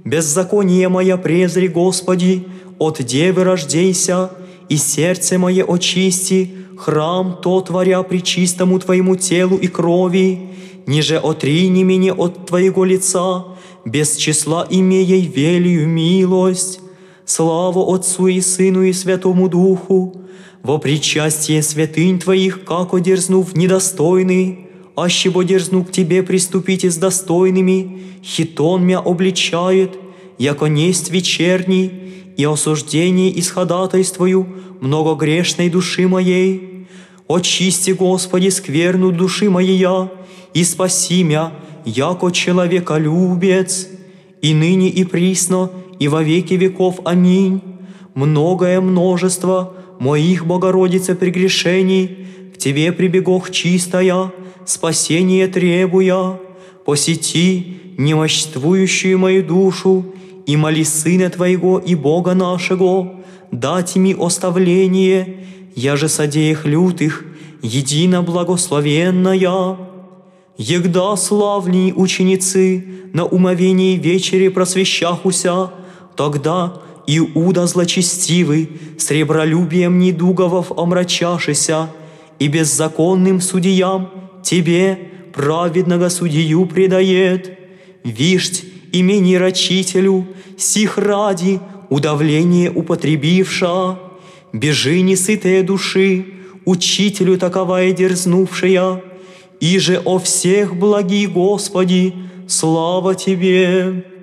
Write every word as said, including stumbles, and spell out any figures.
Беззаконие мое презри, Господи, от девы рождейся, и сердце мое очисти, храм то творя пречистому Твоему телу и крови, ниже отрини меня от Твоего лица, без числа имея велию милость. Славу Отцу и Сыну и Святому Духу, во причастие святынь Твоих, как одерзнув недостойный, аще бо дерзну к Тебе приступить с достойными, хитон мя обличает, яко несть вечерний, и осуждение исходатайствую многогрешной души моей. Очисти, Господи, скверну души моей, и спаси мя, яко человеколюбец, и ныне и присно, и во веки веков. Аминь. Многое множество моих, Богородице, прегрешений к Тебе прибегох чистая, спасение требуя. Посети немощствующую мою душу, и моли Сына Твоего и Бога нашего, дать ми оставление, я же содеях лютых, едино благословенная. Егда славней ученицы на умовении вечери просвещахуся, тогда Иуда злочестивый, сребролюбием недуговов омрачашися, и беззаконным судьям Тебе, праведного судью, предает. Вишть имени рачителю, сих ради удавление употребивша, бежи несытые души, учителю таковая дерзнувшая, и же о всех благи, Господи, слава Тебе.